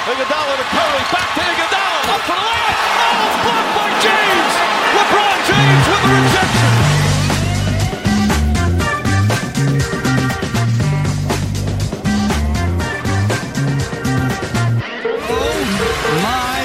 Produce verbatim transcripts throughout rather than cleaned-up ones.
Iguodala to Curry, back to Iguodala, up for the layup. Oh, it's blocked by James. LeBron James with the rejection. Oh my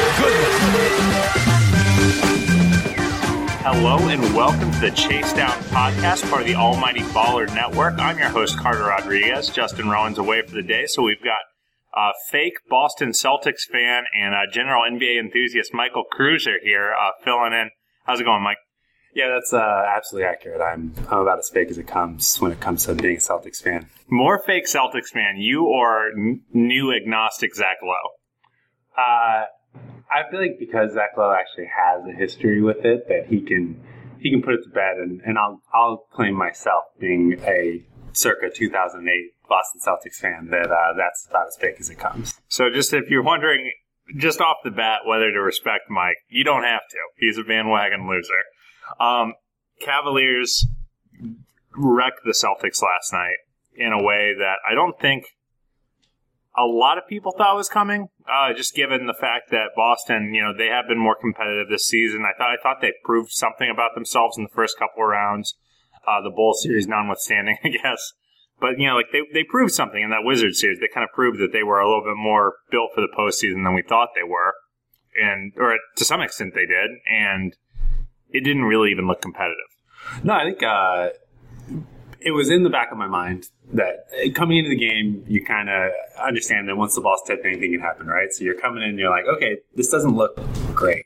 goodness. Hello and welcome to the Chase Down Podcast, part of the Almighty Baller Network. I'm your host, Carter Rodriguez. Justin Rowan's away for the day, so we've got uh, fake Boston Celtics fan and uh, general N B A enthusiast Michael Cruiser here uh, filling in. How's it going, Mike? Yeah, that's uh, absolutely accurate. I'm I'm about as fake as it comes when it comes to being a Celtics fan. More fake Celtics fan, you or n- new agnostic Zach Lowe? Uh, I feel like because Zach Lowe actually has a history with it, that he can he can put it to bed, and, and I'll I'll claim myself being a circa two thousand eight Boston Celtics fan that uh, that's about as fake as it comes. So just if you're wondering, just off the bat, whether to respect Mike, you don't have to. He's a bandwagon loser. Um, Cavaliers wrecked the Celtics last night in a way that I don't think a lot of people thought was coming, uh, just given the fact that Boston, you know, they have been more competitive this season. I thought I thought they proved something about themselves in the first couple of rounds, uh, the Bulls series notwithstanding, I guess. But, you know, like they, they proved something in that Wizards series. They kind of proved that they were a little bit more built for the postseason than we thought they were. And, or to some extent they did. And it didn't really even look competitive. No, I think uh, it was in the back of my mind that coming into the game, you kind of understand that once the ball's tipped, anything can happen, right? So you're coming in and you're like, okay, this doesn't look great.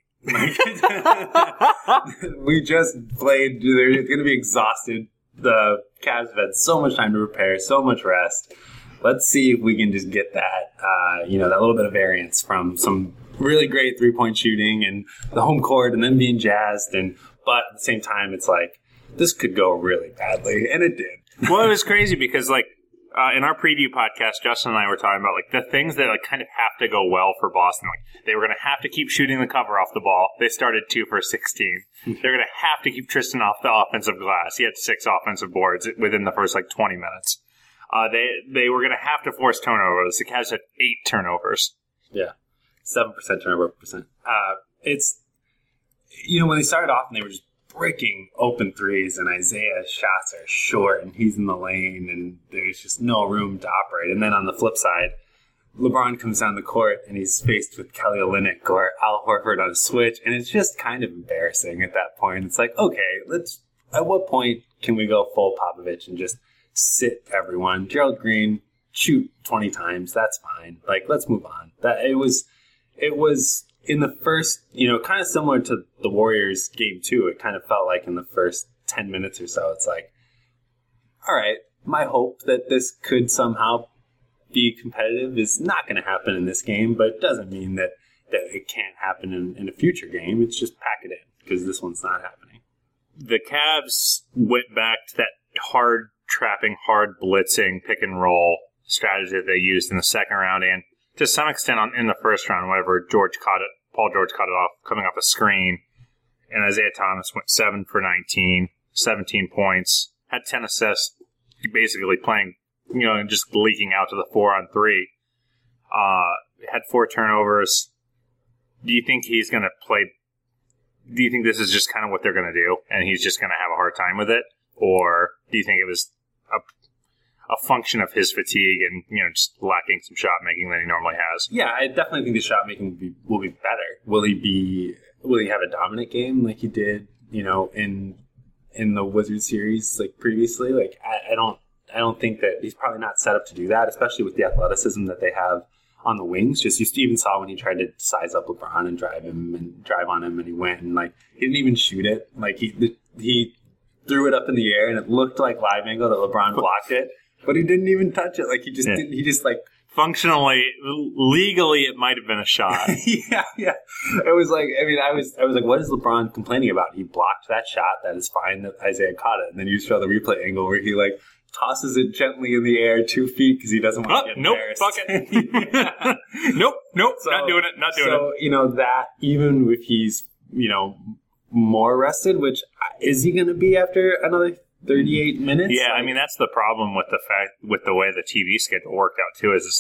We just played. They're going to be exhausted. The Cavs have had so much time to prepare, so much rest. Let's see if we can just get that, uh, you know, that little bit of variance from some really great three-point shooting and the home court and then being jazzed. And but at the same time, it's like, this could go really badly. And it did. Well, it was crazy because, like, uh, in our preview podcast, Justin and I were talking about, like, the things that, like, kind of have to go well for Boston. Like, they were going to have to keep shooting the cover off the ball. They started two for sixteen. They're going to have to keep Tristan off the offensive glass. He had six offensive boards within the first, like, twenty minutes. Uh, they they were going to have to force turnovers. The Cavs had eight turnovers. Yeah. seven percent turnover percent. Uh, it's, you know, when they started off and they were just breaking open threes and Isaiah's shots are short and he's in the lane and there's just no room to operate. And then on the flip side, LeBron comes down the court and he's faced with Kelly Olynyk or Al Horford on a switch, and it's just kind of embarrassing at that point. It's like, okay, let's, at what point can we go full Popovich and just sit everyone? Gerald Green, shoot twenty times, that's fine. Like, let's move on. That it was it was in the first, you know, kind of similar to the Warriors game two. It kind of felt like in the first ten minutes or so, it's like, all right, my hope that this could somehow be competitive is not going to happen in this game, but it doesn't mean that, that it can't happen in, in a future game. It's just pack it in because this one's not happening. The Cavs went back to that hard trapping, hard blitzing, pick and roll strategy that they used in the second round and to some extent on, in the first round, whenever George caught it, Paul George caught it off, coming off a screen, and Isaiah Thomas went seven for nineteen, seventeen points, had ten assists, basically playing, you know, just leaking out to the four on three. Uh, had four turnovers. Do you think he's going to play? Do you think this is just kind of what they're going to do, and he's just going to have a hard time with it, or do you think it was a a function of his fatigue and, you know, just lacking some shot making that he normally has? Yeah, I definitely think the shot making will be, will be better. Will he be? Will he have a dominant game like he did, you know, in in the Wizards series like previously? Like, I, I don't, I don't think that he's probably not set up to do that, especially with the athleticism that they have on the wings. Just you even saw when he tried to size up LeBron and drive him and drive on him, and he went and like he didn't even shoot it. Like he he threw it up in the air and it looked like live angle that LeBron blocked it. But he didn't even touch it. Like, he just yeah. didn't, he just, like... Functionally, legally, it might have been a shot. yeah, yeah. It was like, I mean, I was I was like, what is LeBron complaining about? He blocked that shot. That is fine that Isaiah caught it. And then you show the replay angle where he, like, tosses it gently in the air two feet because he doesn't want oh, to get nope, embarrassed. Fuck it. nope, nope, so, not doing it, not doing so, it. So, you know, that, even if he's, you know, more rested, which, is he going to be after another thirty-eight minutes? Yeah, like, I mean, that's the problem with the fact, with the way the T V schedule worked out, too, is it's like,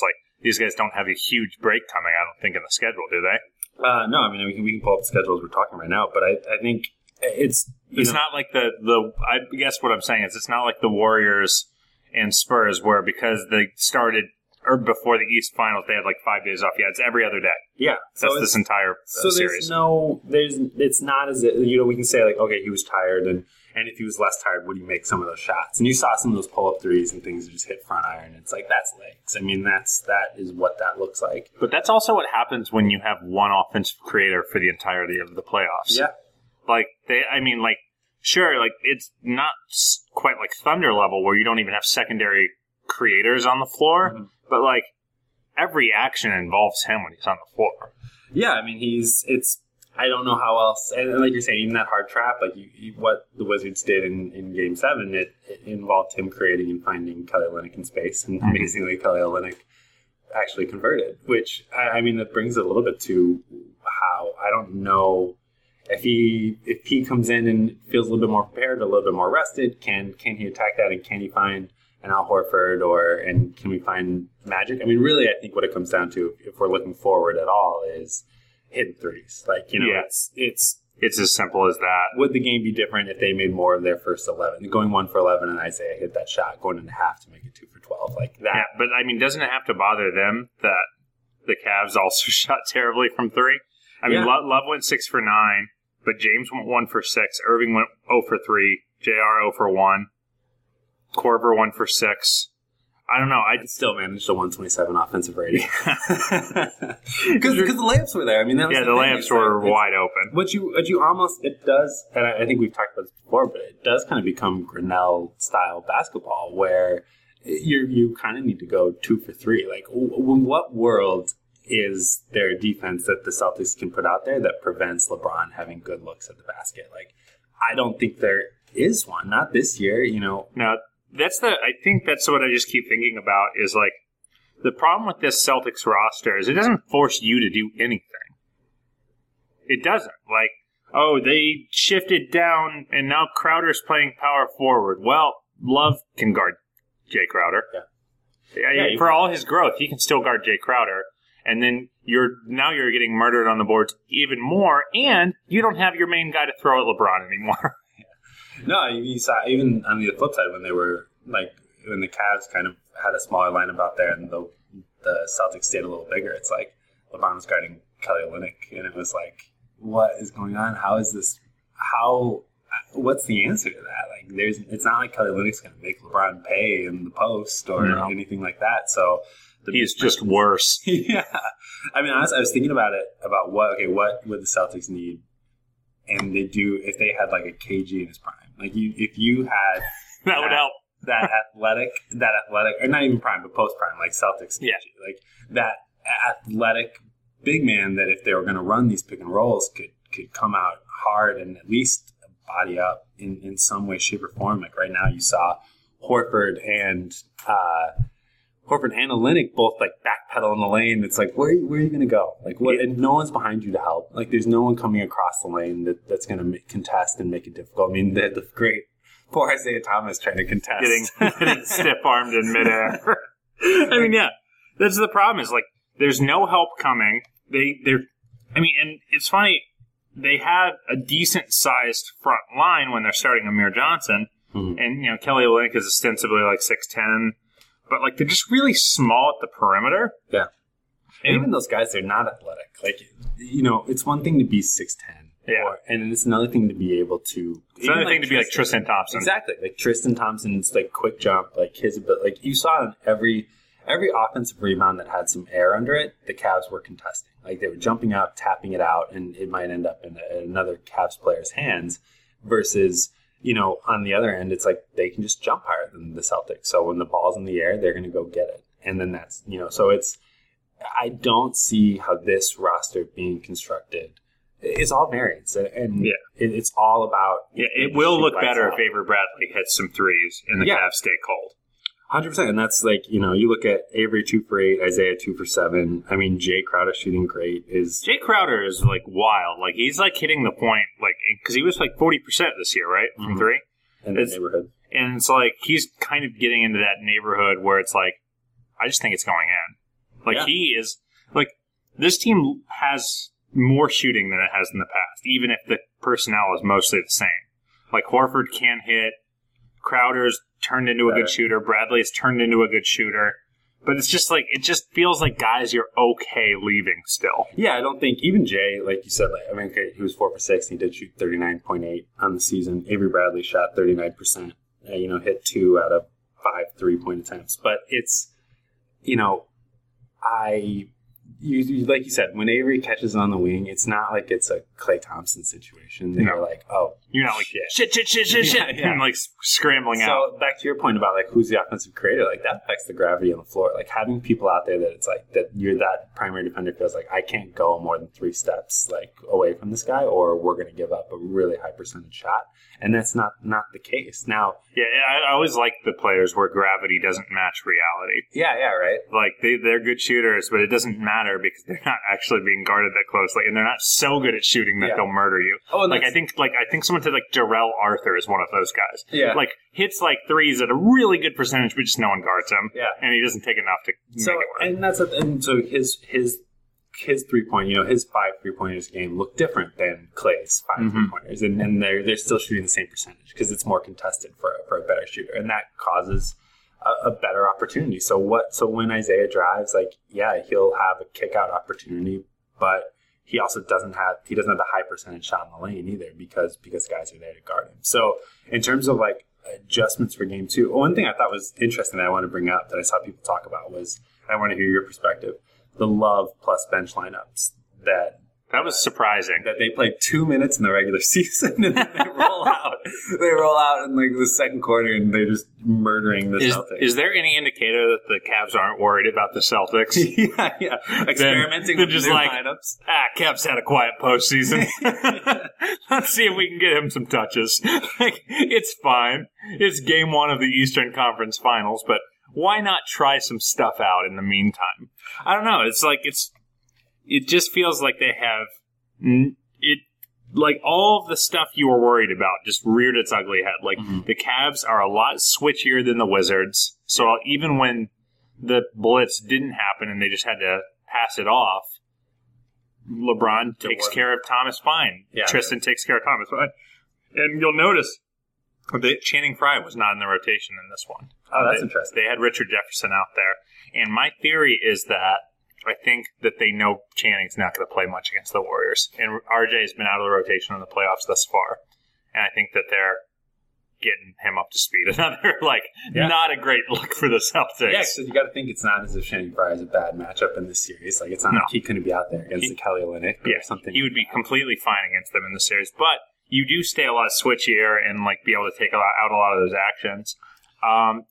these guys don't have a huge break coming, I don't think, in the schedule, do they? Uh, no, I mean, we can, we can pull up the schedule as we're talking right now, but I, I think it's... It's know, not like the, the... I guess what I'm saying is it's not like the Warriors and Spurs where because they started... Or before the East Finals, they had like five days off. Yeah, it's every other day. Yeah. So that's this entire uh, so series. there's no... There's, it's not as... If, you know, we can say like, okay, he was tired, and, and if he was less tired, would he make some of those shots? And you saw some of those pull-up threes and things that just hit front iron. It's like, that's legs. I mean, that's that is what that looks like. But that's also what happens when you have one offensive creator for the entirety of the playoffs. Yeah. Like, they, I mean, like, sure, like, it's not quite like Thunder level where you don't even have secondary creators on the floor, mm-hmm. but, like, every action involves him when he's on the floor. Yeah, I mean, he's, it's, I don't know how else, and like you're saying, even that hard trap, like, you, you, what the Wizards did in, in Game seven, it, it involved him creating and finding Kelly Olynyk in space, and mm-hmm. amazingly, Kelly Olynyk actually converted, which, I, I mean, that brings it a little bit to how, I don't know, If he if he comes in and feels a little bit more prepared, a little bit more rested, can can he attack that, and can he find an Al Horford, or and can we find magic? I mean, really, I think what it comes down to, if we're looking forward at all, is hidden threes. Like, you know, yeah. it's it's it's as simple as that. Would the game be different if they made more of their first eleven, going one for eleven, and Isaiah hit that shot, going into half to make it two for twelve, like that? Yeah, but I mean, doesn't it have to bother them that the Cavs also shot terribly from three? I mean, yeah. Love went six for nine. But James went one for six. Irving went zero for three. J R zero for one. Korver one for six. I don't know. I still managed a one twenty-seven offensive rating because the layups were there. I mean, that was yeah, the, the thing. layups it's were like, wide open. What you, what you almost it does, and I, I think we've talked about this before, but it does kind of become Grinnell style basketball where you you kind of need to go two for three. Like, w- what world is there a defense that the Celtics can put out there that prevents LeBron having good looks at the basket? Like, I don't think there is one. Not this year, you know. No, that's the. I think that's what I just keep thinking about is like the problem with this Celtics roster is it doesn't force you to do anything. It doesn't. Like, oh, they shifted down and now Crowder's playing power forward. Well, Love can guard Jay Crowder. Yeah. yeah, yeah for all his growth, he can still guard Jay Crowder. And then you're now you're getting murdered on the boards even more, and you don't have your main guy to throw at LeBron anymore. yeah. No, you saw even on the flip side when they were like when the Cavs kind of had a smaller lineup out there, and the the Celtics stayed a little bigger. It's like LeBron was guarding Kelly Olynyk, and it was like, what is going on? How is this? How? What's the answer to that? Like, there's it's not like Kelly Olynyk's going to make LeBron pay in the post or no. anything like that. So. He's just worse. yeah. I mean, honestly, I was thinking about it, about what, okay, what would the Celtics need? And they do, if they had like a K G in his prime. Like, you, if you had. that, that would help. That athletic, that athletic, or not even prime, but post prime, like Celtics K G. Yeah. Like, that athletic big man that if they were going to run these pick and rolls could, could come out hard and at least body up in, in some way, shape, or form. Like, right now, you saw Horford and, uh, Horford and Olynyk both like backpedal in the lane. It's like, where are you, where are you going to go? Like, what? And no one's behind you to help. Like, there's no one coming across the lane that, that's going to contest and make it difficult. I mean, the, the great poor Isaiah Thomas trying to contest, getting, getting stiff armed in midair. I mean, yeah, that's the problem. Is like, there's no help coming. They, they're. I mean, and it's funny. They had a decent sized front line when they're starting Amir Johnson, mm-hmm. and you know Kelly Olynyk is ostensibly like six ten. But, like, they're just really small at the perimeter. Yeah. And even those guys, they're not athletic. Like, you know, it's one thing to be six ten. Yeah. Or, and it's another thing to be able to... It's another like thing to Tristan, be like Tristan Thompson. Exactly. Like, Tristan Thompson's, like, quick jump, like, his ability... Like, you saw in every every offensive rebound that had some air under it, the Cavs were contesting. Like, they were jumping out, tapping it out, and it might end up in another Cavs player's hands versus... You know, on the other end, it's like they can just jump higher than the Celtics. So when the ball's in the air, they're going to go get it. And then that's, you know, so it's, I don't see how this roster being constructed, it's all variance. And yeah. it, it's all about. Yeah, it will look better if Avery Bradley hits some threes and the yeah. Cavs stay cold. one hundred percent. And that's like, you know, you look at Avery two for eight, Isaiah two for seven. I mean, Jay Crowder shooting great is. Jay Crowder is like wild. Like, he's like hitting the point, like, because he was like forty percent this year, right? From mm-hmm. three? In the neighborhood. And it's like, he's kind of getting into that neighborhood where it's like, I just think it's going in. Like, Yeah. he is, like, this team has more shooting than it has in the past, even if the personnel is mostly the same. Like, Horford can hit, Crowder's turned into a Better. good shooter, Bradley's turned into a good shooter. But it's just like, it just feels like guys you're okay leaving still. Yeah, I don't think even Jay, like you said, like I mean, okay, he was four for six. And he did shoot thirty-nine point eight on the season. Avery Bradley shot thirty-nine percent. Uh, you know, hit two out of five three-point attempts. But it's, you know, I, you, you like you said, when Avery catches on the wing, it's not like it's a Klay Thompson situation. They're No. like, oh, You're not like, shit. shit, shit, shit, shit, Yeah, shit, yeah. and like scrambling so out. back to your point about like who's the offensive creator, like that affects the gravity on the floor. Like having people out there that it's like that you're that primary defender feels like I can't go more than three steps like away from this guy, or we're going to give up a really high percentage shot, and that's not not the case now. Yeah, I, I always like the players where gravity doesn't match reality. Yeah, yeah, right. Like, they, they're good shooters, but it doesn't matter because they're not actually being guarded that closely, and they're not so good at shooting that Yeah. they'll murder you. Oh, and Like, I that's- think like I think someone said, like, Jarrell Arthur is one of those guys. Yeah. Like, hits, like, threes at a really good percentage, but just no one guards him. Yeah. And he doesn't take enough to So make it work. and that's a, and so his his his three point, you know, his five three pointers game look different than Clay's five Mhm. three pointers, and, and they're they're still shooting the same percentage because it's more contested for a, for a better shooter, and that causes a, a better opportunity. So what? So when Isaiah drives, like yeah, he'll have a kick out opportunity, but he also doesn't have he doesn't have the high percentage shot in the lane either because because guys are there to guard him. So in terms of like adjustments for game two, one thing I thought was interesting that I want to bring up that I saw people talk about was, I want to hear your perspective, the Love plus bench lineups that That was surprising. that they played two minutes in the regular season and then they roll out. They roll out in like the second quarter and they're just murdering the Is, Celtics. is there any indicator that the Cavs aren't worried about the Celtics? yeah, yeah. Experimenting they're with just new like- lineups. Ah, Cavs had a quiet postseason. Let's see if we can get him some touches. Like, it's fine. It's game one of the Eastern Conference Finals, but why not try some stuff out in the meantime? I don't know. It's like it's. It just feels like they have n- it. Like all of the stuff you were worried about just reared its ugly head. Like Mhm. the Cavs are a lot switchier than the Wizards. So even when the blitz didn't happen and they just had to pass it off, LeBron There takes wasn't- care of Thomas fine. Yeah, Tristan takes care of Thomas fine. And you'll notice that Channing Frye was not in the rotation in this one. Oh, that's they, interesting. They had Richard Jefferson out there. And my theory is that I think that they know Channing's not going to play much against the Warriors. And R J's been out of the rotation in the playoffs thus far. And I think that they're getting him up to speed. Another, like, Yeah. not a great look for the Celtics. Yeah, so you got to think it's not as if Channing Frye is a bad matchup in this series. Like it's not No. like he couldn't be out there against He- the Kelly Olynyk or Yeah, something. he would be completely fine against them in the series. But you do stay a lot switchier and like be able to take a lot, out a lot of those actions. Um,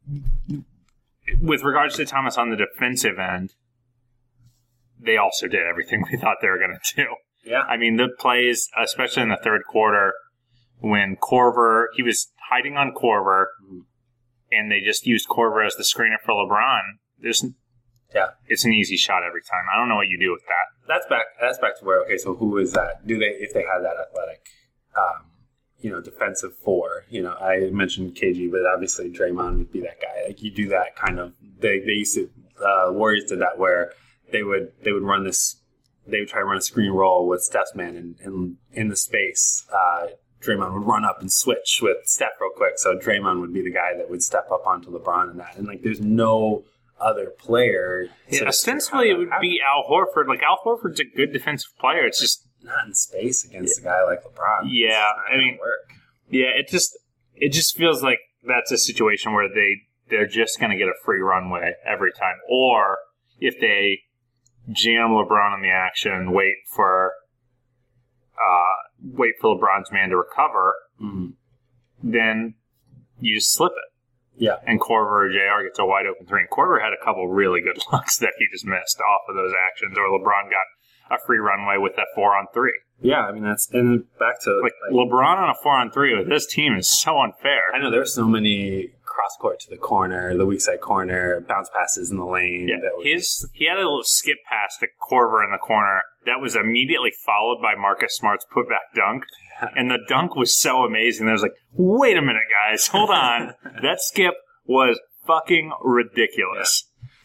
with regards to Thomas on the defensive end, they also did everything we thought they were going to do. Yeah, I mean, the plays, especially in the third quarter, when Korver, he was hiding on Korver, Mhm. and they just used Korver as the screener for LeBron. There's, yeah. it's an easy shot every time. I don't know what you do with that. That's back. That's back to where. Okay, so who is that? Do they if they had that athletic, um, you know, defensive four? You know, I mentioned K G, but obviously Draymond would be that guy. Like you do that kind of. They they used to uh, Warriors did that where they would they would run this. They would try to run a screen roll with Steph's man and in, in the space. Uh, Draymond would run up and switch with Steph real quick. So Draymond would be the guy that would step up onto LeBron and that. And like, there's no other player. Yeah, to- ostensibly, to it would have be Al Horford. Like, Al Horford's a good defensive player. It's just, not in space against a guy like LeBron. Yeah, It's not I gonna mean- work. yeah, it just, it just feels like that's a situation where they, they're just going to get a free runway every time. Or if they jam LeBron in the action, wait for, uh, wait for LeBron's man to recover, Mhm. then you just slip it. Yeah, And Korver or J R gets a wide open three. And Korver had a couple really good looks that he just missed off of those actions, or LeBron got a free runway with that four on three. yeah. I mean, that's and back to Like, like, LeBron on a four on three with this team is so unfair. I know there's so many cross court to the corner, the weak side corner, bounce passes in the lane. Yeah, that would- his he had a little skip pass to Korver in the corner that was immediately followed by Marcus Smart's putback dunk, and the dunk was so amazing. There was like, wait a minute, guys, hold on, that skip was fucking ridiculous.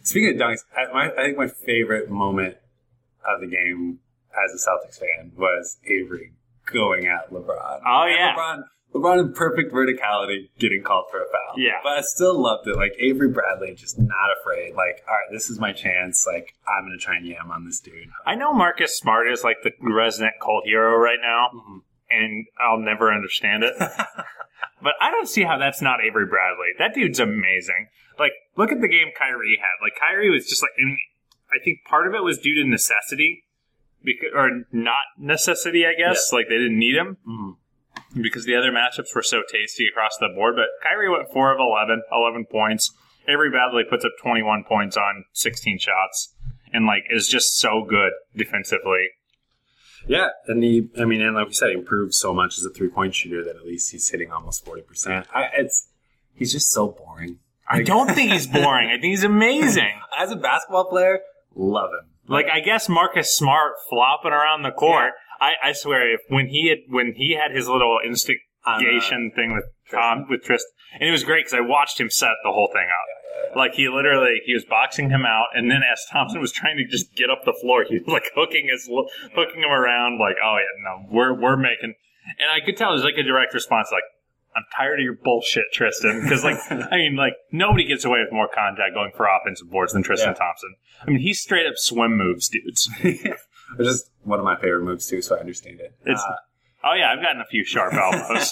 Speaking of dunks, I, my, I think my favorite moment of the game as a Celtics fan was Avery going at LeBron. Oh, yeah. LeBron, LeBron in perfect verticality getting called for a foul. Yeah. But I still loved it. Like, Avery Bradley just not afraid. Like, all right, this is my chance. Like, I'm going to try and yam on this dude. I know Marcus Smart is like the resident cult hero right now, mm-hmm. and I'll never understand it. But I don't see how that's not Avery Bradley. That dude's amazing. Like, look at the game Kyrie had. Like, Kyrie was just like, I mean, I think part of it was due to necessity, because, or not necessity, I guess. Yeah. Like, they didn't need him. Mm-hmm. Because the other matchups were so tasty across the board. But Kyrie went four of eleven, eleven points. Avery Bradley puts up twenty-one points on sixteen shots. And, like, is just so good defensively. Yeah, and he, I mean, and like we said, he improved so much as a three-point shooter that at least he's hitting almost forty percent. I, it's He's just so boring. I don't think he's boring. I think he's amazing. As a basketball player, love him. Like, I guess Marcus Smart flopping around the court. Yeah. I, I swear, if when he had when he had his little instigation uh, thing with Tom with Tristan, and it was great because I watched him set the whole thing up. Yeah, yeah. Like, he literally he was boxing him out, and then as Thompson was trying to just get up the floor, he was like hooking his hooking him around. Like, oh yeah, no, we're we're making, and I could tell it was like a direct response, like, I'm tired of your bullshit, Tristan. Because, like, I mean, like, nobody gets away with more contact going for offensive boards than Tristan yeah. Thompson. I mean, he's straight up swim moves, dudes. It's just one of my favorite moves, too, so I understand it. It's, uh, oh, yeah, I've gotten a few sharp elbows.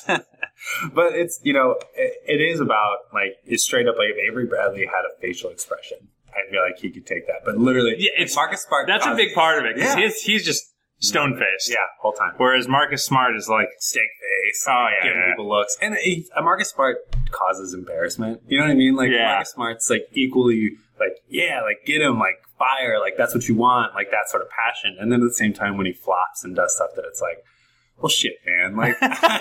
But it's, you know, it, it is about, like, it's straight up, like, if Avery Bradley had a facial expression, I feel like he could take that. But literally, yeah, it's Marcus Smart. That's causes, a big part of it, because yeah. he's, he's just stone-faced. Yeah, whole time. Whereas Marcus Smart is like steak face. Oh, yeah. Giving yeah. people looks. And he, uh, Marcus Smart causes embarrassment. You know what I mean? Like, yeah. Marcus Smart's, like, equally, like, yeah, like, get him, like, fire. Like, that's what you want. Like, that sort of passion. And then at the same time, when he flops and does stuff that it's like, well, shit, man. Like,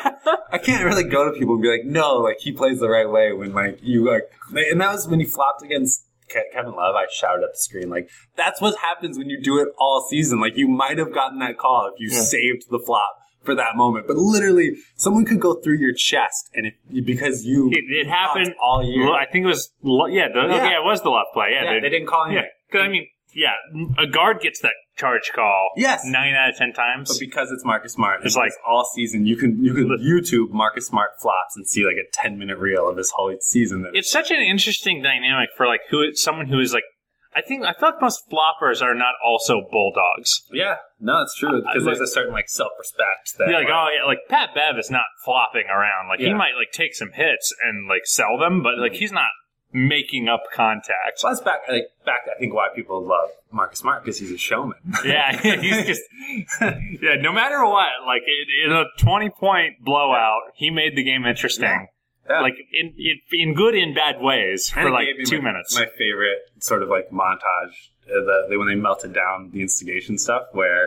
I can't really go to people and be like, no, like, he plays the right way when, like, you, like, and that was when he flopped against Kevin Love. I shouted at the screen, like, that's what happens when you do it all season. Like, you might have gotten that call if you yeah. saved the flop for that moment. But literally, someone could go through your chest, and if, because you it, it happened all year. I think it was yeah, the, yeah. yeah, it was the left play. Yeah, yeah they, they didn't call him. Yeah, because I mean, yeah, a guard gets that charge call. Yes, nine out of ten times. But because it's Marcus Smart, it's like all season. You can you can YouTube Marcus Smart flops and see like a ten minute reel of his whole season. It's such an interesting dynamic for like who someone who is like. I think I feel like most floppers are not also bulldogs. Yeah, no, it's true because there's a certain like self respect that. Yeah, like oh yeah, like Pat Bev is not flopping around. Like yeah. he might like take some hits and like sell them, but like he's not making up contact. Well, that's back like back. I think why people love Marcus Smart because he's a showman. Yeah, he's just yeah. No matter what, like in a twenty point blowout, he made the game interesting. Yeah. Yeah. Like in, in in good and bad ways for like two my, minutes. My favorite sort of like montage, uh, the when they melted down the instigation stuff, where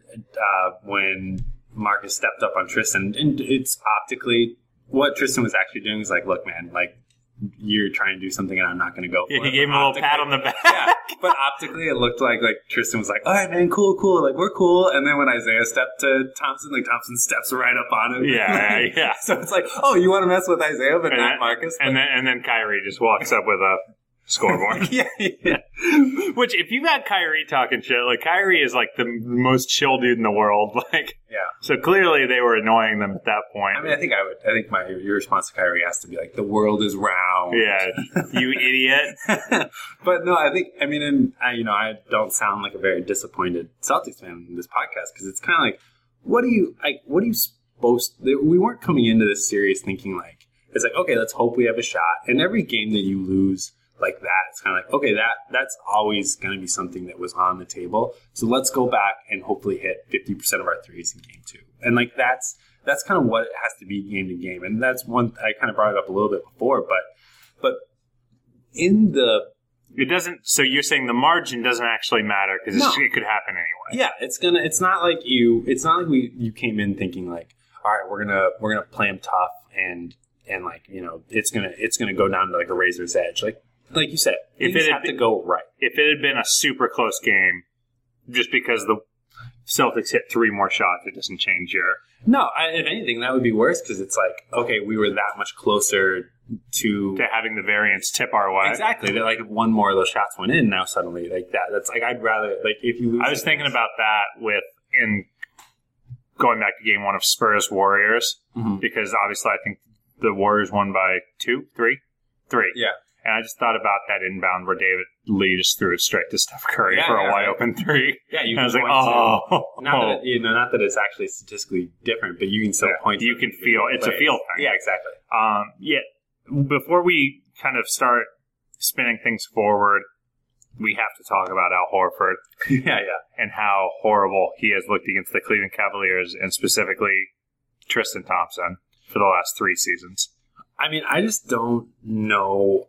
uh, when Marcus stepped up on Tristan, and it's optically what Tristan was actually doing is like, look, man, like you're trying to do something, and I'm not going to go for yeah, it. He gave him a little pat on the back. Yeah, but optically, it looked like like Tristan was like, all right, man, cool, cool, like we're cool. And then when Isaiah stepped to Thompson, like Thompson steps right up on him. Yeah, yeah. So it's like, oh, you want to mess with Isaiah, but and not then, Marcus. And then and then Kyrie just walks up with a scoreboard. yeah, yeah. Which, if you got Kyrie talking shit, like Kyrie is like the most chill dude in the world. Like, yeah. So clearly they were annoying them at that point. I mean, I think I would. I think my your response to Kyrie has to be like, the world is round. Yeah, you idiot. But no, I think I mean, and I, you know, I don't sound like a very disappointed Celtics fan in this podcast because it's kind of like, what do you like? What are you supposed? We weren't coming into this series thinking like it's like okay, let's hope we have a shot. And every game that you lose like that, it's kind of like, okay, that that's always going to be something that was on the table. So let's go back and hopefully hit fifty percent of our threes in game two. And like that's that's kind of what it has to be game to game. And that's one I kind of brought it up a little bit before, but but in the it doesn't. So you're saying the margin doesn't actually matter because no. it could happen anyway. Yeah, it's gonna. It's not like you. It's not like we. You came in thinking like, all right, we're gonna we're gonna play them tough and and like you know it's gonna it's gonna go down to like a razor's edge. Like like you said, if things it have been, to go right. If it had been a super close game, just because the Celtics hit three more shots, it doesn't change your No, I, if anything, that would be worse because it's like, okay, we were that much closer to to having the variance tip our way. Exactly. That like if one more of those shots went in, now suddenly like that. That's like I'd rather like if you. Lose I was thinking about that with in going back to game one of Spurs Warriors mm-hmm. because obviously I think the Warriors won by two, three, three. Yeah. And I just thought about that inbound where David Lee just threw it straight to Steph Curry yeah, for a yeah, wide right. open three. Yeah, you and can I was like, point oh, to, not that it, you know, not that it's actually statistically different, but you can still yeah, point. You to can feel it's plays. a feel thing. Yeah, exactly. Um, yeah. Before we kind of start spinning things forward, we have to talk about Al Horford. yeah, yeah, and how horrible he has looked against the Cleveland Cavaliers and specifically Tristan Thompson for the last three seasons. I mean, I just don't know.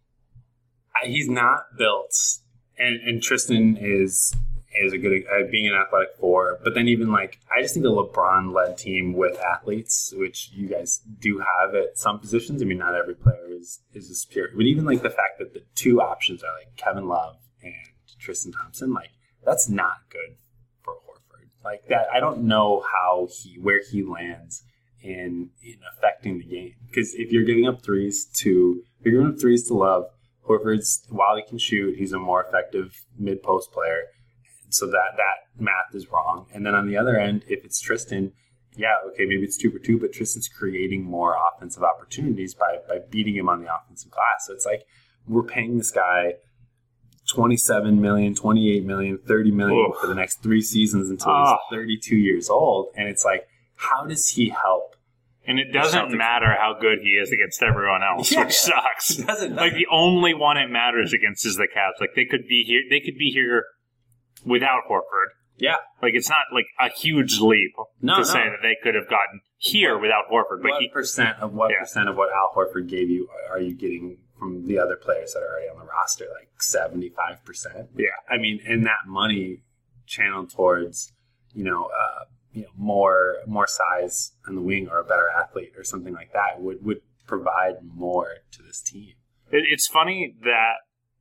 I, he's not built, and, and Tristan is is a good uh, being an athletic four. But then even like I just think a LeBron-led team with athletes, which you guys do have at some positions. I mean, not every player is is a spirit, but even like the fact that the two options are like Kevin Love and Tristan Thompson, like that's not good for Horford. Like that, I don't know how he where he lands in in affecting the game. Because if you're giving up threes to if you're giving up threes to Love, Horford's while he can shoot, he's a more effective mid post player. So that that math is wrong. And then on the other end, if it's Tristan, yeah, okay, maybe it's two for two, but Tristan's creating more offensive opportunities by by beating him on the offensive glass. So it's like we're paying this guy twenty-seven million, twenty-eight million, thirty million Oof. for the next three seasons until oh. he's thirty-two years old. And it's like, how does he help? And it doesn't matter how good he is against everyone else, yeah, which sucks. It doesn't, like the only one it matters against is the Cavs. Like they could be here, they could be here without Horford. Yeah, like it's not like a huge leap no, to no. say that they could have gotten here without Horford. But what he, percent of what yeah. percent of what Al Horford gave you are you getting from the other players that are already on the roster? Like seventy-five percent. Yeah, I mean, and that money channeled towards you know. Uh, you know, more more size on the wing or a better athlete or something like that would, would provide more to this team. It, it's funny that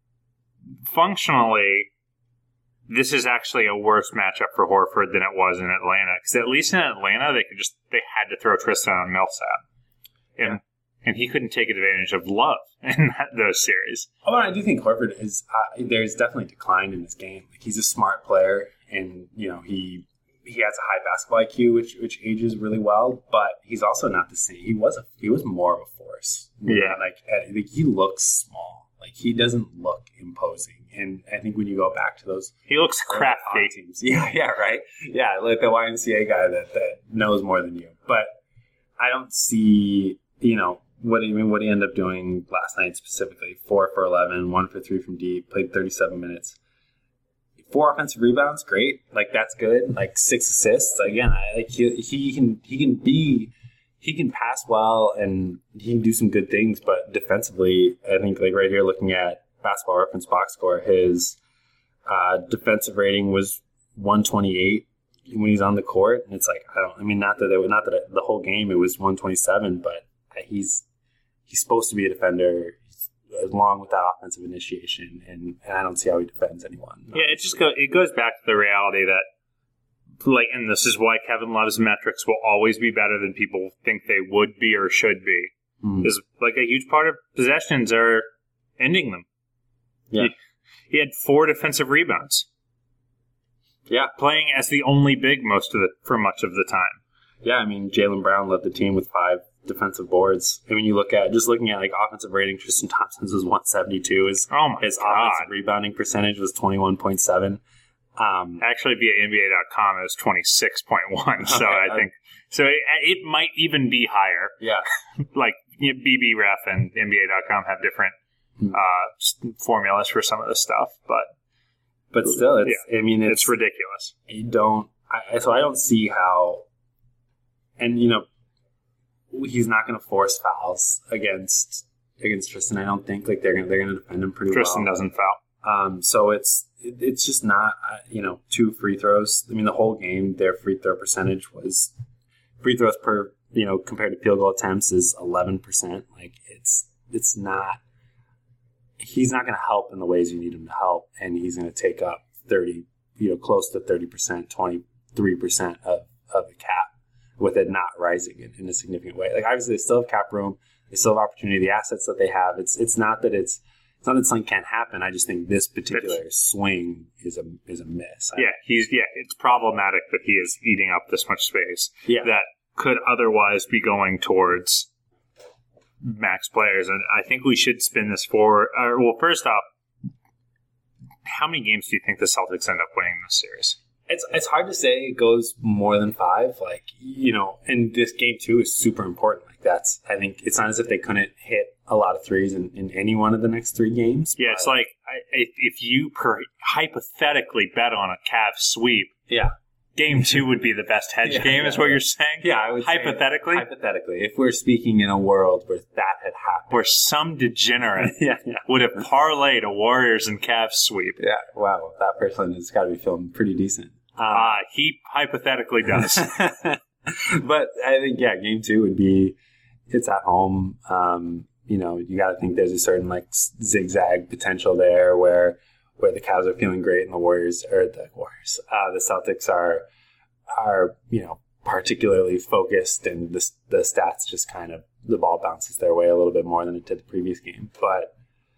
functionally this is actually a worse matchup for Horford than it was in Atlanta. Because at least in Atlanta, they could just they had to throw Tristan on Millsap. And, yeah. and he couldn't take advantage of Love in that, those series. Oh, and I do think Horford is, uh, there's definitely decline in his game. Like he's a smart player and, you know, he... He has a high basketball I Q, which which ages really well, but he's also not the same. He was a he was more of a force. Yeah, like, like he looks small. Like he doesn't look imposing. And I think when you go back to those, he looks crafty teams. Yeah, yeah, right. Yeah, like the Y M C A guy that, that knows more than you. But I don't see you know what I mean. What he ended up doing last night specifically: four for eleven, one for three from deep, played thirty-seven minutes. Four offensive rebounds, great. Like that's good. Like six assists. Again, I, like he, he can he can be he can pass well and he can do some good things. But defensively, I think like right here, looking at Basketball Reference box score, his uh, defensive rating was one twenty-eight when he's on the court, and it's like I don't. I mean, not that it, not that it, the whole game it was one twenty-seven, but he's he's supposed to be a defender. Along with that offensive initiation, and, and I don't see how he defends anyone. Yeah, it just go, it goes back to the reality that, like, and this is why Kevin Love's metrics will always be better than people think they would be or should be. Mm. Is like a huge part of possessions are ending them. Yeah, he, he had four defensive rebounds. Yeah, playing as the only big most of the for much of the time. Yeah, I mean Jaylen Brown led the team with five defensive boards. And when you look at just looking at like offensive rating, Tristan Thompson's was one seventy-two. His, oh my his God. offensive rebounding percentage was twenty-one point seven. Um, Actually, via N B A dot com, it was twenty-six point one. So okay, I think so. It, it might even be higher. Yeah, like you know, B B Ref and N B A dot com have different hmm. uh, formulas for some of this stuff, but but still, it's. Yeah, I mean, it's, it's ridiculous. You don't. I, so I don't see how. And you know. He's not going to force fouls against against Tristan. I don't think like they're going they're going to defend him pretty Tristan well. Tristan doesn't foul. Um, so it's it, it's just not uh, you know two free throws. I mean the whole game their free throw percentage was free throws per you know compared to field goal attempts is eleven percent. Like it's it's not. He's not going to help in the ways you need him to help, and he's going to take up thirty you know close to thirty percent, twenty three percent of of the cap. with it not rising in, in a significant way. Like obviously they still have cap room, they still have opportunity, the assets that they have. It's it's not that it's it's not that something can't happen. I just think this particular it's, swing is a is a miss. Yeah, he's yeah, it's problematic that he is eating up this much space. Yeah. That could otherwise be going towards max players, and I think we should spin this forward. Uh, well, first off, how many games do you think the Celtics end up winning in this series? It's it's hard to say it goes more than five. Like, you know, and this game two is super important. Like that's, I think it's not as if they couldn't hit a lot of threes in, in any one of the next three games. Yeah, it's like I, if you per, hypothetically bet on a Cavs sweep, yeah, game two would be the best hedge yeah, game, yeah, is what yeah. you're saying? Yeah, I would hypothetically. Say, hypothetically, if we're speaking in a world where that had happened, where some degenerate yeah, yeah. would have parlayed a Warriors and Cavs sweep. Yeah, wow, that person has got to be feeling pretty decent. Ah, uh, he hypothetically does. But I think, yeah, game two would be, it's at home. Um, you know, you got to think there's a certain like zigzag potential there where where the Cavs are feeling great and the Warriors, or the Warriors, uh, the Celtics are, are, you know, particularly focused, and the, the stats just kind of, the ball bounces their way a little bit more than it did the previous game. But,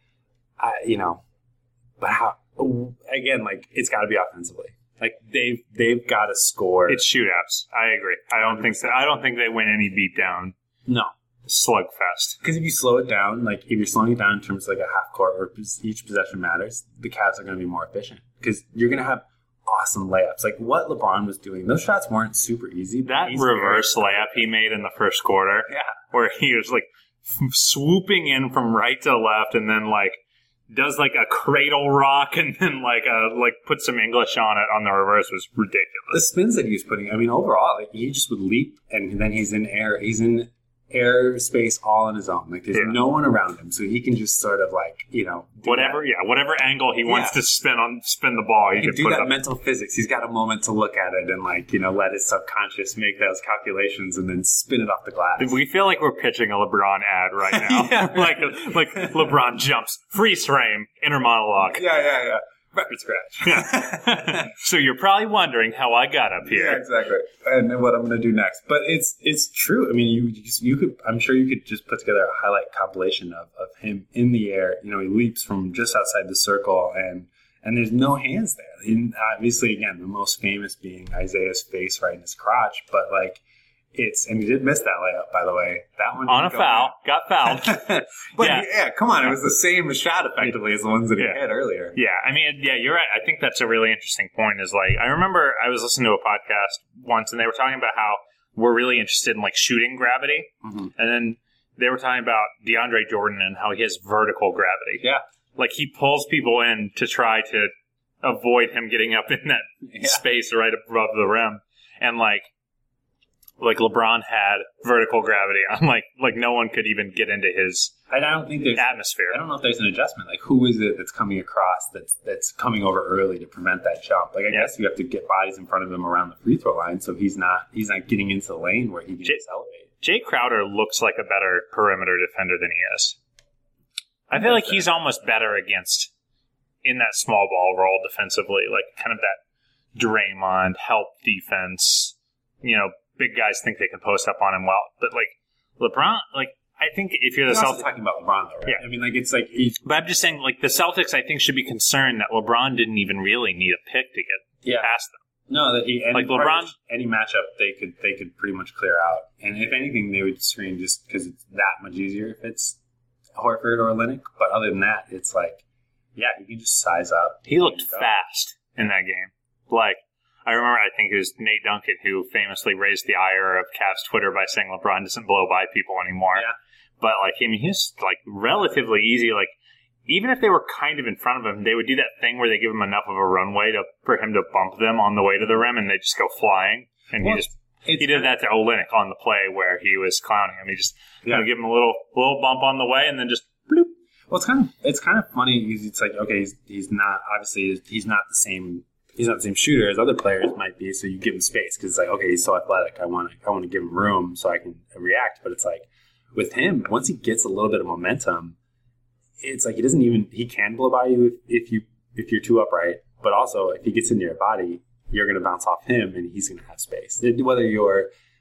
I, you know, but how, again, like, it's got to be offensively. Like they've they've got to score. It's shootouts. I agree. I don't think so. I don't think they win any beatdown. No slugfest. Because if you slow it down, like if you're slowing it down in terms of like a half court where each possession matters, the Cavs are going to be more efficient because you're going to have awesome layups. Like what LeBron was doing, those shots weren't super easy. That reverse layup he made in the first quarter, yeah, where he was like swooping in from right to left and then like. Does like a cradle rock and then like a, like put some English on it on the reverse was ridiculous. The spins that he was putting, I mean, overall, like, he just would leap and then he's in air. He's in air space all on his own. Like there's yeah. no one around him, so he can just sort of like you know whatever, that. yeah, whatever angle he wants yeah. to spin on, spin the ball. He, he can can do put that up. mental physics. He's got a moment to look at it and like you know let his subconscious make those calculations and then spin it off the glass. We feel like we're pitching a LeBron ad right now. yeah. like like LeBron jumps, freeze frame, inner monologue. Yeah, yeah, yeah. Record scratch. Yeah. So you're probably wondering how I got up here. Yeah, exactly. And what I'm going to do next. But it's it's true. I mean, you you, just, you could. I'm sure you could just put together a highlight compilation of, of him in the air. You know, he leaps from just outside the circle, and and there's no hands there. And obviously, again, the most famous being Isaiah's face right in his crotch. But like, it's and he did miss that layup, by the way. That one on a foul, in. got fouled. But yeah. yeah, come on, it was the same shot effectively as the ones that he yeah. had earlier. Yeah, I mean, yeah, you're right. I think that's a really interesting point. Is like I remember I was listening to a podcast once, and they were talking about how we're really interested in like shooting gravity, mm-hmm. and then they were talking about DeAndre Jordan and how he has vertical gravity. Yeah, like he pulls people in to try to avoid him getting up in that yeah. space right above the rim, and like. Like LeBron had vertical gravity. I'm like, like no one could even get into his I don't think there's, atmosphere. I don't know if there's an adjustment. Like, who is it that's coming across that's that's coming over early to prevent that jump? Like, I yeah. guess you have to get bodies in front of him around the free throw line, so he's not he's not getting into the lane where he can Jay, just elevate. Jay Crowder looks like a better perimeter defender than he is. I, I feel like that. He's almost better against in that small ball role defensively, like kind of that Draymond help defense. You know. Big guys think they can post up on him well, but like LeBron, like I think if you're the Celtics, Celtics, talking about LeBron though, right? Yeah, I mean, like it's like, he, but I'm just saying, like the Celtics, I think should be concerned that LeBron didn't even really need a pick to get yeah. past them. No, that he any like LeBron, any matchup they could they could pretty much clear out, and if anything, they would screen just because it's that much easier if it's Horford or Olynyk. But other than that, it's like, yeah, you can just size up. He looked fast in that game, like. I remember, I think it was Nate Duncan who famously raised the ire of Cavs Twitter by saying LeBron doesn't blow by people anymore. Yeah. But, like, I mean, he's, like, relatively easy. Like, even if they were kind of in front of him, they would do that thing where they give him enough of a runway to for him to bump them on the way to the rim, and they just go flying. And well, he just he did that to Olynyk on the play where he was clowning him. He just yeah. kind of give him a little little bump on the way, and then just bloop. Well, it's kind of it's kind of funny because it's like, okay, he's he's not obviously he's not the same. He's not the same shooter as other players might be, so you give him space because it's like, okay, he's so athletic. I want to, I want to give him room so I can react. But it's like with him, once he gets a little bit of momentum, it's like he doesn't even he can blow by you if, if you if you're too upright. But also, if he gets into your body, you're going to bounce off him, and he's going to have space. Whether you're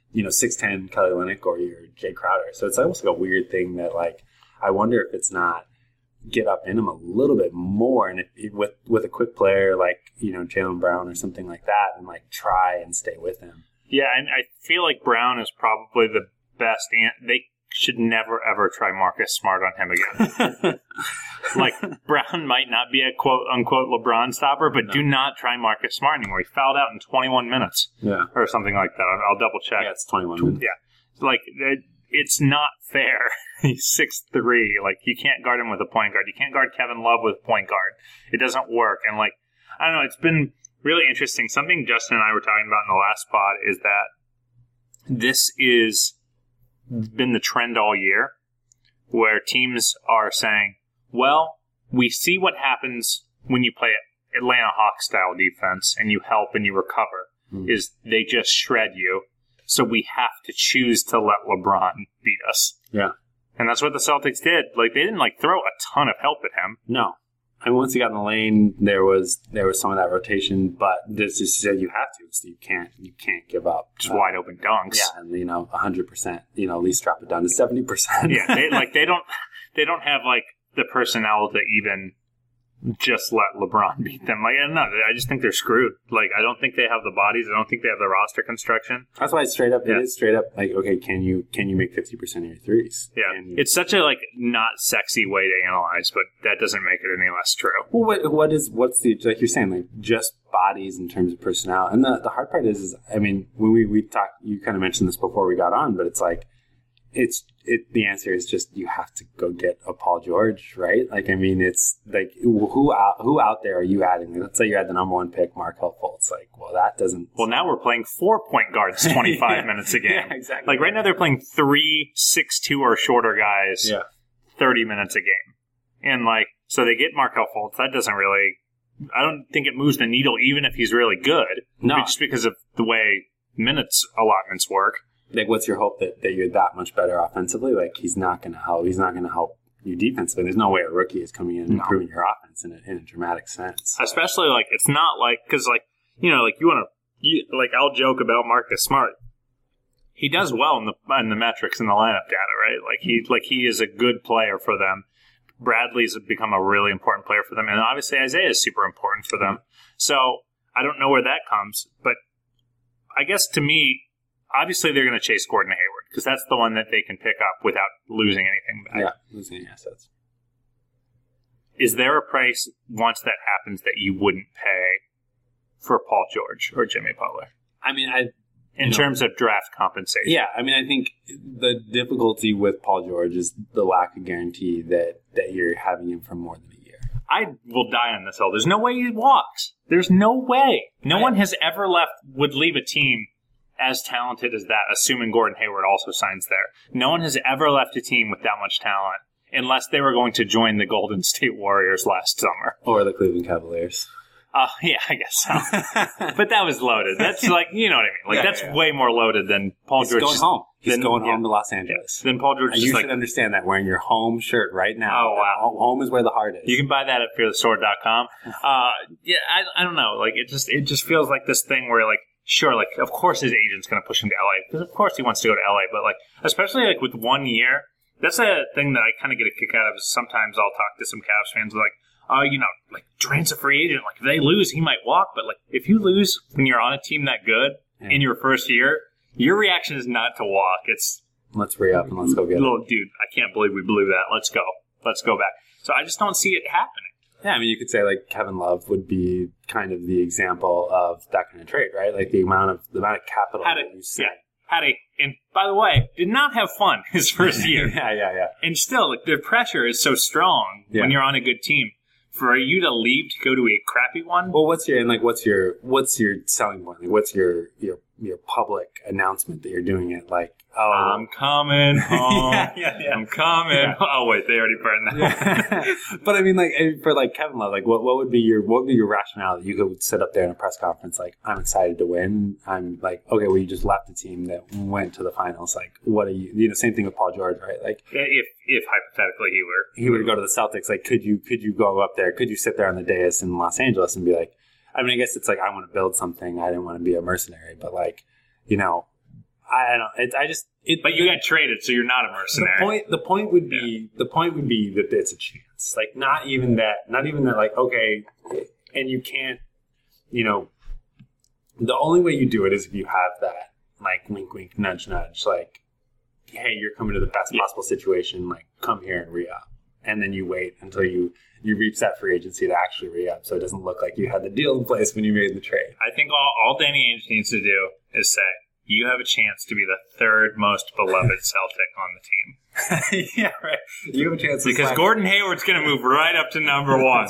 you know, six ten Kelly Olynyk or you're Jay Crowder. So it's almost like a weird thing that, like, I wonder if it's not get up in him a little bit more, and if, with with a quick player like, you know, Jaylen Brown or something like that, and like try and stay with him. Yeah, and I feel like Brown is probably the best. An- they should never ever try Marcus Smart on him again. Like, Brown might not be a quote unquote LeBron stopper, but no. do not try Marcus Smart anymore. He fouled out in twenty-one minutes, yeah, or something like that. I'll, I'll double check. Yeah, it's twenty-one minutes. Yeah, like it, it's not fair. He's six three. Like, you can't guard him with a point guard. You can't guard Kevin Love with a point guard. It doesn't work. And, like, I don't know, it's been really interesting. Something Justin and I were talking about in the last pod is that this is been the trend all year, where teams are saying, well, we see what happens when you play Atlanta Hawks style defense and you help and you recover, mm. is they just shred you. So we have to choose to let LeBron beat us. Yeah. And that's what the Celtics did. Like, they didn't, like, throw a ton of help at him. No. And once he got in the lane, there was there was some of that rotation, but this just said you have to. So you can't you can't give up. Just uh, wide open dunks. Yeah, and, you know, one hundred percent. You know, at least drop it down to seventy percent. Yeah, they, like, they don't, they don't have, like, the personnel to even just let LeBron beat them. Like, no, I just think they're screwed. Like, I don't think they have the bodies. I don't think they have the roster construction. That's why it's straight up. Yeah. It is straight up. Like, okay, can you can you make fifty percent of your threes? Yeah, and it's such a like not sexy way to analyze, but that doesn't make it any less true. Well, what what is what's the like you're saying, like, just bodies in terms of personnel? And the the hard part is, is I mean, when we we talked, you kind of mentioned this before we got on, but it's like it's it. The answer is just you have to go get a Paul George, right? Like, I mean, it's like who out who out there are you adding? Let's say you had the number one pick, Markelle Fultz. Like, well, that doesn't. Well, now we're playing four point guards twenty five yeah. minutes a game. Yeah, exactly. Like right now they're playing three six two or shorter guys, yeah. thirty minutes a game, and like so they get Markelle Fultz. That doesn't really. I don't think it moves the needle, even if he's really good. No, just because of the way minutes allotments work. Like, what's your hope that, that you're that much better offensively? Like, he's not going to help. He's not going to help you defensively. There's no way a rookie is coming in and no. improving your offense in a, in a dramatic sense. Especially, like, it's not like, because, like, you know, like, you want to, like, I'll joke about Marcus Smart. He does well in the in the metrics in the lineup data, right? Like, he, like, he is a good player for them. Bradley's become a really important player for them. And obviously, Isaiah is super important for them. So, I don't know where that comes. But I guess to me, obviously, they're going to chase Gordon Hayward because that's the one that they can pick up without losing anything back. Yeah, losing any assets. Is there a price once that happens that you wouldn't pay for Paul George or Jimmy Butler? I mean, I in terms know, of draft compensation. Yeah, I mean, I think the difficulty with Paul George is the lack of guarantee that, that you're having him for more than a year. I will die on this hill. There's no way he walks. There's no way. No I, one has ever left would leave a team as talented as that, assuming Gordon Hayward also signs there. No one has ever left a team with that much talent unless they were going to join the Golden State Warriors last summer. Or the Cleveland Cavaliers. Uh, yeah, I guess so. But that was loaded. That's like, you know what I mean? Like, yeah, that's yeah. way more loaded than Paul He's George. He's going home. He's than, going yeah. home to Los Angeles. Then Paul George is You like, should understand that wearing your home shirt right now. Oh, wow. Home is where the heart is. You can buy that at fear the sword dot com. Uh, yeah, I, I don't know. Like, it just, it just feels like this thing where, like, sure, like, of course his agent's going to push him to L A because, of course, he wants to go to L A. But, like, especially, like, with one year, that's a thing that I kind of get a kick out of is sometimes I'll talk to some Cavs fans like, oh, uh, you know, like, Durant's a free agent. Like, if they lose, he might walk. But, like, if you lose when you're on a team that good yeah. in your first year, your reaction is not to walk. It's, let's re-up and let's go get little, it. Dude, I can't believe we blew that. Let's go. Let's go back. So I just don't see it happening. Yeah, I mean, you could say, like, Kevin Love would be kind of the example of that kind of trade, right? Like, the amount of the amount of capital had that a, you see. Yeah, had a, and by the way, did not have fun his first year. yeah, yeah, yeah. And still, like, the pressure is so strong yeah. when you're on a good team. For you to leave to go to a crappy one? Well, what's your and like what's your what's your selling point? Like, what's your your your public announcement that you're doing it? Like, oh, I'm coming home. yeah, yeah, yeah. I'm coming. Yeah. Oh wait, they already burned that. Yeah. But I mean, like for like Kevin Love, like what what would be your what would be your rationale that you could sit up there in a press conference like, I'm excited to win. I'm like, okay, well, you just left the team that went to the finals. Like, what are you? You know, same thing with Paul George, right? Like, if if hypothetically he were he would go to the Celtics, like, could you could you go up there? Could you sit there on the dais in Los Angeles and be like, I mean, I guess it's like I want to build something. I didn't want to be a mercenary, but like, you know, I don't. It, I just. It, But you got traded, so you're not a the mercenary. point. The point would be. The point would be that it's a chance. Like not even that. Not even that. Like okay, and you can't. You know, the only way you do it is if you have that like wink, wink, nudge, nudge. Like, hey, you're coming to the best Yeah. possible situation. Like, come here and re-up, and then you wait until you you reach that free agency to actually re-up, so it doesn't look like you had the deal in place when you made the trade. I think all, all Danny Ainge needs to do is say, you have a chance to be the third most beloved Celtic on the team. Yeah, right. You have a chance to Because slap- Gordon Hayward's going to move right up to number one.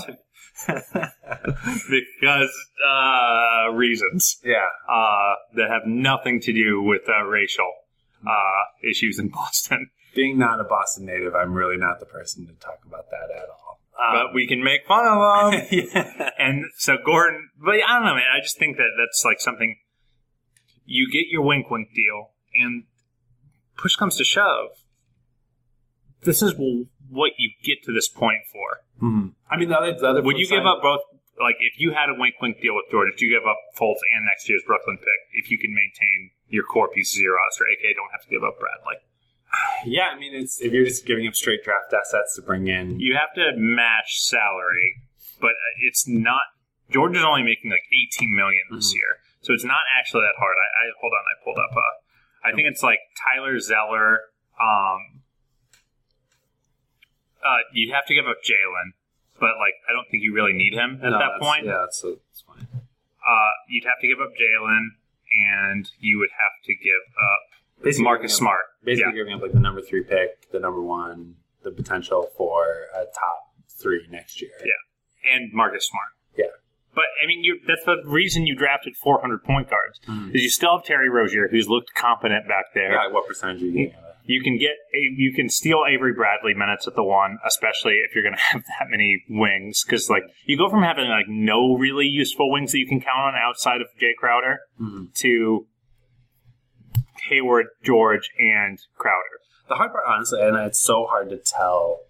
because uh, reasons Yeah. uh, that have nothing to do with uh, racial uh, issues in Boston. Being not a Boston native, I'm really not the person to talk about that at all. Um, But we can make fun of them. yeah. And so Gordon, but I don't know, man. I just think that that's like something you get your wink wink deal, and push comes to shove. This is what you get to this point for. Mm-hmm. I mean, the other, the other Would you flip give side- up both? Like, if you had a wink wink deal with Georgia, do you give up Fultz and next year's Brooklyn pick if you can maintain your core pieces of your roster, aka don't have to give up Bradley? Yeah, I mean, it's if you're just giving up straight draft assets to bring in. You have to match salary, but it's not. Georgia's only making like eighteen million dollars this Mhm. year, so it's not actually that hard. I, I hold on, I pulled up. Uh, I think it's like Tyler Zeller. Um, uh, you have to give up Jalen, but like I don't think you really need him at No, that that's- point. Yeah, that's, that's fine. Uh, you'd have to give up Jalen, and you would have to give up Basically Marcus giving up- Smart. Basically Yeah. giving up like the number three pick, the number one, the potential for a top three next year. Yeah. And Marcus Smart. Yeah. But, I mean, you that's the reason you drafted four hundred point guards. Mhm. Is you still have Terry Rozier, who's looked competent back there. Yeah, what percentage are you getting? You can get a, you can steal Avery Bradley minutes at the one, especially if you're going to have that many wings. Because, like, you go from having, like, no really useful wings that you can count on outside of Jay Crowder Mm-hmm. to Hayward, George, and Crowder. The hard part, honestly, and it's so hard to tell.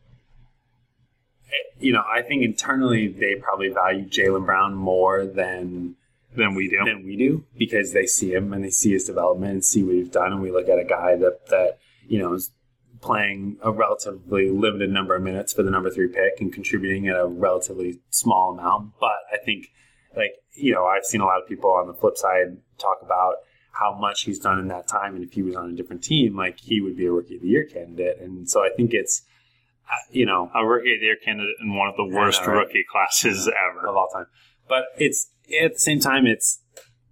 You know, I think internally they probably value Jaylen Brown more than Than we do. than we do because they see him and they see his development and see what he's done. And we look at a guy that that you know is playing a relatively limited number of minutes for the number three pick and contributing at a relatively small amount. But I think, like you know, I've seen a lot of people on the flip side talk about how much he's done in that time, and if he was on a different team, like he would be a Rookie of the Year candidate. And so I think it's, uh, you know, A Rookie of the Year candidate in one of the worst know, right? rookie classes ever. of all time. But it's at the same time, it's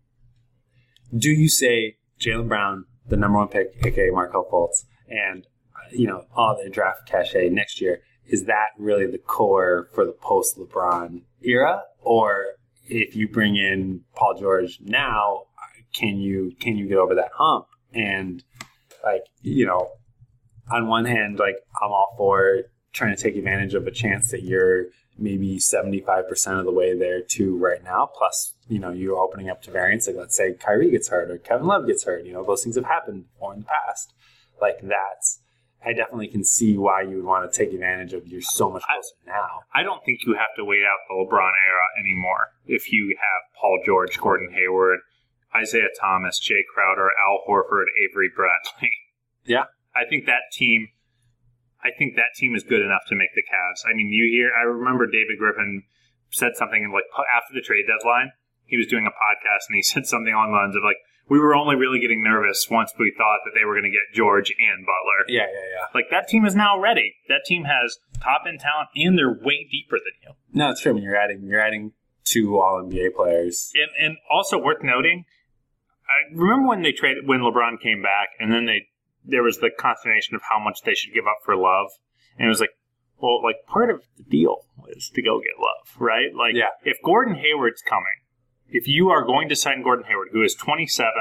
do you say Jaylen Brown, the number one pick, aka Markelle Fultz, and you know all the draft cachet next year? Is that really the core for the post LeBron era, or if you bring in Paul George now, can you can you get over that hump? And like you know, on one hand, like I'm all for trying to take advantage of a chance that you're maybe seventy-five percent of the way there too right now. Plus, you know, you're opening up to variants. Like let's say Kyrie gets hurt or Kevin Love gets hurt. You know, those things have happened before in the past. Like that's, I definitely can see why you would want to take advantage of you're so much closer now. I don't think you have to wait out the LeBron era anymore if you have Paul George, Gordon Hayward, Isaiah Thomas, Jay Crowder, Al Horford, Avery Bradley. Yeah. I think that team I think that team is good enough to make the Cavs. I mean, you hear I remember David Griffin said something like after the trade deadline, he was doing a podcast and he said something along the lines of like, we were only really getting nervous once we thought that they were going to get George and Butler. Yeah, yeah, yeah. Like, that team is now ready. That team has top-end talent, and they're way deeper than you. No, it's true. I mean, you're adding you're adding two All N B A players. And, and also worth noting, I remember when they traded when LeBron came back, and then they there was the consternation of how much they should give up for Love, and it was like, well, like part of the deal was to go get Love, right? Like, Yeah. if Gordon Hayward's coming, if you are going to sign Gordon Hayward, who is twenty-seven,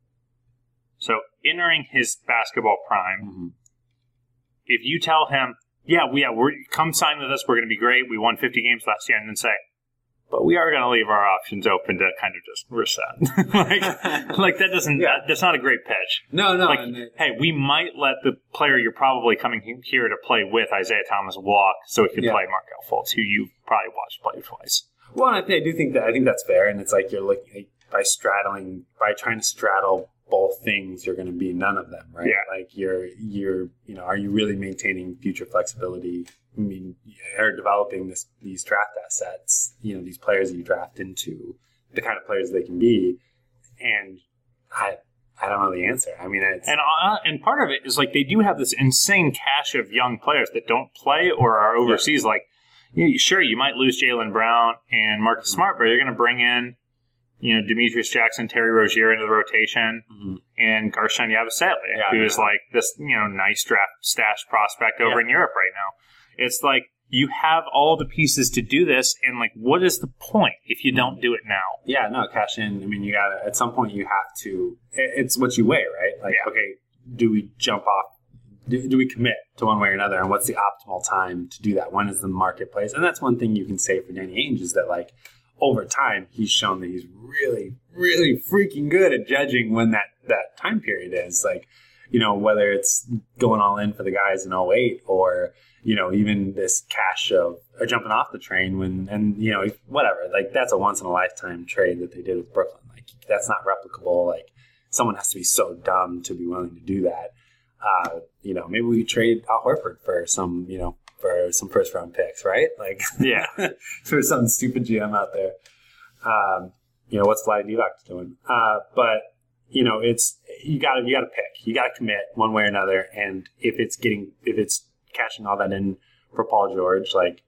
so entering his basketball prime, Mm-hmm. if you tell him, yeah, we yeah, we're come sign with us, we're going to be great. We won fifty games last year, and then say, but we are going to leave our options open to kind of just reset. like, like that doesn't. Yeah. That's not a great pitch. No, no. Like, and it- hey, we might let the player you're probably coming here to play with, Isaiah Thomas, walk so he can Yeah. play Markelle Fultz, who you probably watched play twice. Well, I, think, I do think that I think that's fair, and it's like you're looking by straddling, by trying to straddle both things, you're going to be none of them, right? Yeah. Like you're, you're, you know, are you really maintaining future flexibility? I mean, you're developing this, these draft assets, you know, these players that you draft into the kind of players they can be. And I, I don't know the answer. I mean, it's, And uh, and part of it is like they do have this insane cache of young players that don't play or are overseas. Yeah. Like, you know, sure, you might lose Jaylen Brown and Marcus mm-hmm. Smart, but you're going to bring in, you know, Demetrius Jackson, Terry Rozier into the rotation, mm-hmm. and Garshawn Yabusele, yeah, who is like this, you know, nice draft stash prospect over yeah. in Europe right now. It's like you have all the pieces to do this, and like, what is the point if you don't do it now? Yeah, no, cash in. I mean, you got to, at some point, you have to, it's what you weigh, right? Like, yeah. okay, do we jump off? Do, do we commit to one way or another? And what's the optimal time to do that? When is the marketplace? And that's one thing you can say for Danny Ainge is that, like, over time, he's shown that he's really, really freaking good at judging when that, that time period is. Like, you know, whether it's going all in for the guys in oh eight or, you know, even this cash of or jumping off the train when, and, you know, whatever. Like, that's a once-in-a-lifetime trade that they did with Brooklyn. Like, that's not replicable. Like, someone has to be so dumb to be willing to do that. Uh, you know, maybe we could trade Al Horford for some, you know, for some first round picks, right? Like, yeah, for some stupid G M out there. Um, you know, what's Vlade Divac doing? Uh, but you know, it's you got to you got to pick, you got to commit one way or another. And if it's getting, if it's cashing all that in for Paul George, like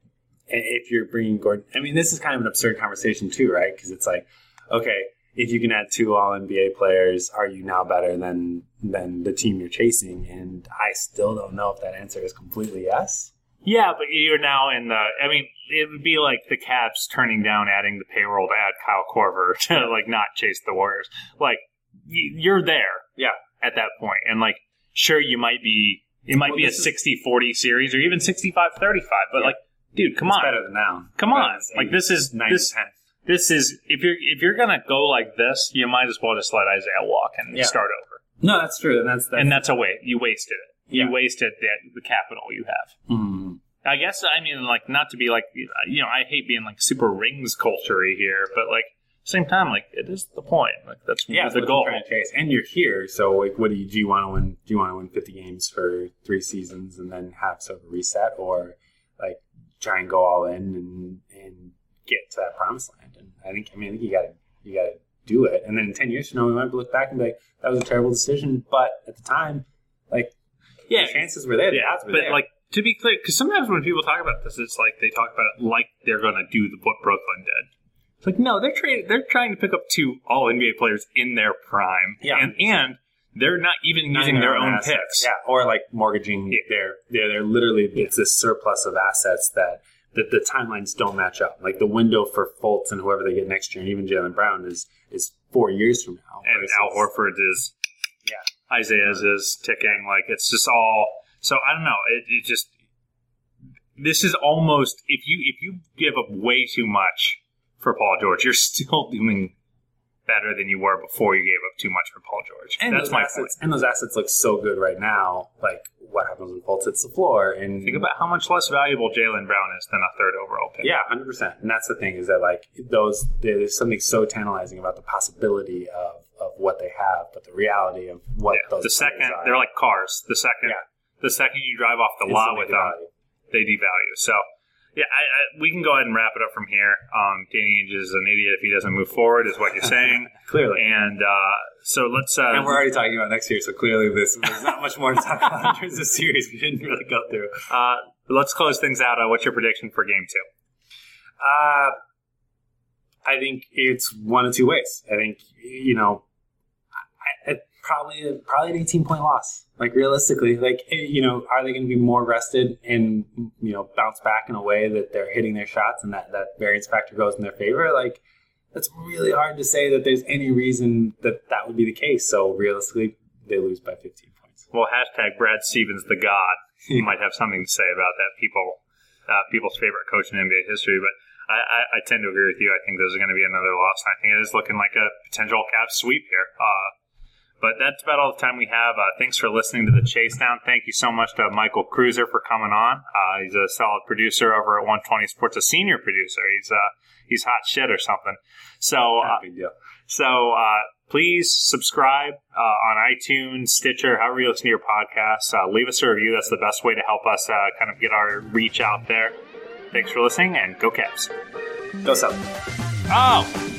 if you're bringing Gordon, I mean, this is kind of an absurd conversation too, right? Because it's like, okay, if you can add two All N B A players, are you now better than than the team you're chasing? And I still don't know if that answer is completely yes. Yeah, but you're now in the, I mean, it would be like the Cavs turning down adding the payroll to add Kyle Korver to, like, not chase the Warriors. Like, you're there yeah. at that point. And, like, sure, you might be, it might well, be a sixty forty series or even sixty-five thirty-five, but, yeah. like, dude, come it's on. better than now. Come on. Like, this is, this, this is, if you're, if you're going to go like this, you might as well just let Isaiah walk and yeah. start over. No, that's true. And that's, that's, and that's a way, you wasted it. You yeah. wasted the, the capital you have. Mm-hmm. I guess, I mean, like, not to be like, you know, I hate being like super rings culture-y here, but like, at the same time, like, it is the point. Like, that's yeah, the goal. Trying to chase. And you're here, so like, what do you do? You want to win? Do you want to win fifty games for three seasons and then have sort of a reset, or like try and go all in and and get to that promised land? And I think, I mean, I think you got to you got to do it. And then in ten years from now, we might look back and be like, that was a terrible decision, but at the time, like. Yeah, the chances were there. The yeah, odds were but there. like to be clear, because sometimes when people talk about this, it's like they talk about it like they're going to do the, what Brooklyn did. It's like no, they're trading. They're trying to pick up two All N B A players in their prime, yeah, and and they're not even not using their, their own, own picks, yeah, or like mortgaging yeah. their. They're they're literally it's this surplus of assets that that the timelines don't match up. Like the window for Fultz and whoever they get next year, and even Jaylen Brown is is four years from now. And Al Horford is, yeah, Isaiah's is ticking. Like it's just all. So I don't know. It, it just this is almost if you if you give up way too much for Paul George, you're still doing better than you were before you gave up too much for Paul George. And that's my assets, point. And those assets look so good right now. Like what happens when Fultz hits the floor? And think about how much less valuable Jaylen Brown is than a third overall pick. Yeah, one hundred percent. And that's the thing is that like those there's something so tantalizing about the possibility of, of what they have, but the reality of what yeah, those the second are. They're like cars. The second. Yeah. The second you drive off the lot with them, they devalue. So, yeah, I, I, we can go ahead and wrap it up from here. Um, Danny Ainge is an idiot if he doesn't move forward, is what you're saying. Clearly. And uh, so let's... Uh, and we're already talking about next year, so clearly this, there's not much more to talk about in terms of series we didn't really go through. Uh, let's close things out. Uh, what's your prediction for game two? Uh, I think it's one of two ways. I think, you know, I, I, probably probably an eighteen-point loss. Like, realistically, like, you know, are they going to be more rested and, you know, bounce back in a way that they're hitting their shots and that, that variance factor goes in their favor? Like, that's really hard to say that there's any reason that that would be the case. So, realistically, they lose by fifteen points. Well, hashtag Brad Stevens the God. You might have something to say about that. People, uh, people's favorite coach in N B A history. But I, I, I tend to agree with you. I think there's going to be another loss. I think it is looking like a potential Cavs sweep here. Uh, But that's about all the time we have. Uh, thanks for listening to the Chase Down. Thank you so much to Michael Cruiser for coming on. Uh, he's a solid producer over at one twenty Sports, a senior producer. He's uh, he's hot shit or something. So, uh, big deal. So uh, please subscribe uh, on iTunes, Stitcher, however you listen to your podcasts. Uh, leave us a review. That's the best way to help us uh, kind of get our reach out there. Thanks for listening, and go Cavs. Go South. Oh.